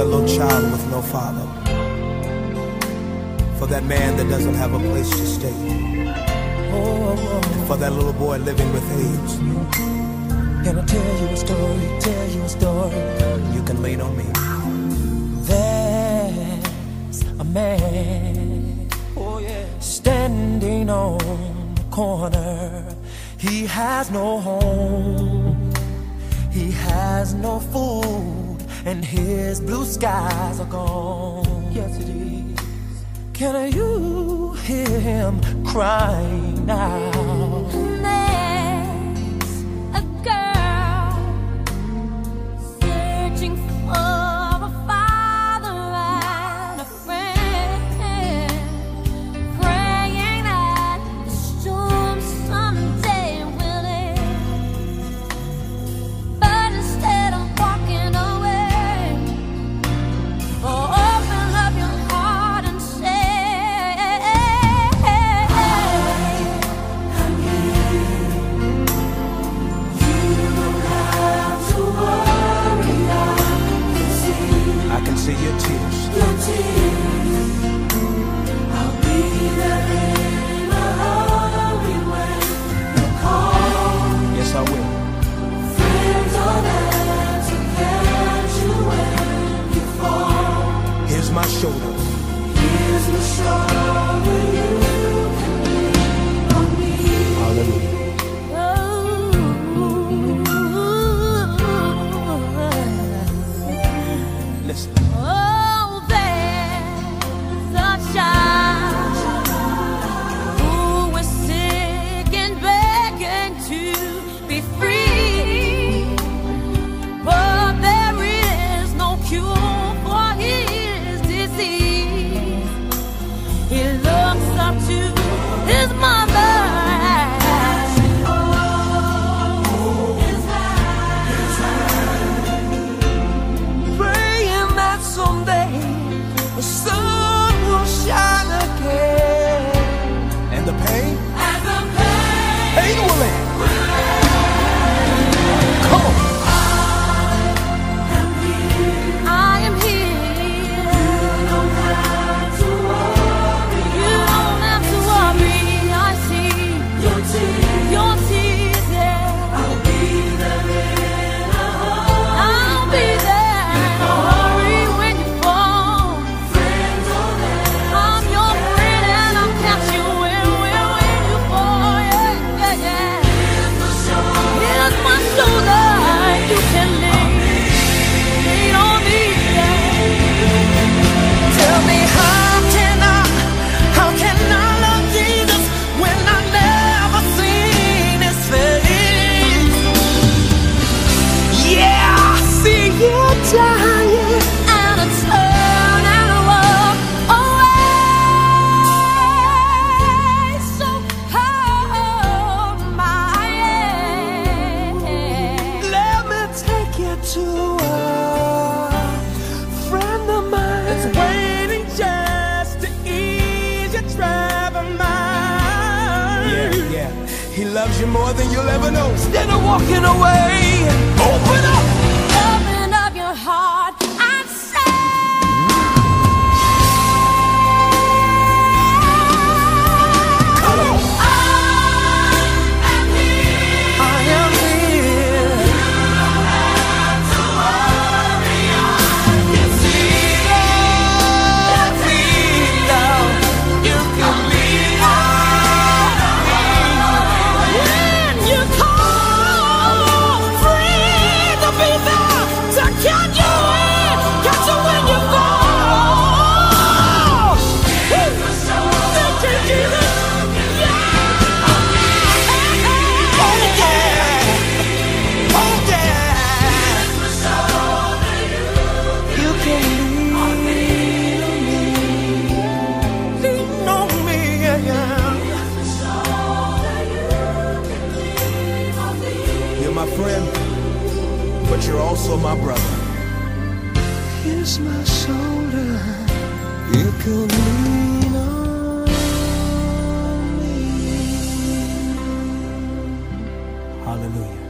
little child with no father, for that man that doesn't have a place to stay, for that little boy living with AIDS. Can I tell you a story, tell you a story? You can lean on me. There's a man, standing on the corner. He has no home, he has no food, and his blue skies are gone. Yes, it is. Can you hear him crying now? There's a girl searching for a father and a friend, praying that the storm someday will end. But instead I'm walking away. Oh, open up your heart and say, I'm here. You don't have to worry. I can see your tears. Your tears. I'll be there in a hurry when you call. Yes, I will. Friends are there to catch you when you fall. Here's my shoulder. Here's my shoulder, you can lean on me. Hallelujah. Listen. Oh, there's a child who is sick and begging to be free, but there is no cure for his disease. He looks up to his mother, Praying that someday the sun will shine again. And the pain? and the pain. Pain will end. Come on. I am here. You don't have to worry. You don't have to worry. I see your tears. Your tears, yeah. I'll be there in a hurry. I'll be there in a hurry when you fall. Friends are there. I'm your friend and I'll catch you when you fall. Yeah, yeah, yeah. Here's my shoulder. You can lean on me. Tell me how can I love Jesus when I never seen his face? Yeah, I see you dying. And I turn and walk away. So hold my hand. Let me take you to a friend of mine that's waiting just to ease your troubled mind. Yeah, yeah. He loves you more than you'll ever know. Instead of walking away, open up. Open up your heart and say, Come on. I am here. I am here. You can lean on me. When you call, free to be there to catch you when you fall. Thank you, Jesus. Yeah. Oh yeah. Oh yeah. You can lean on me. Lean on me, yeah. You're my friend, but you're also my brother. Here's my shoulder. You can lean on me. Hallelujah.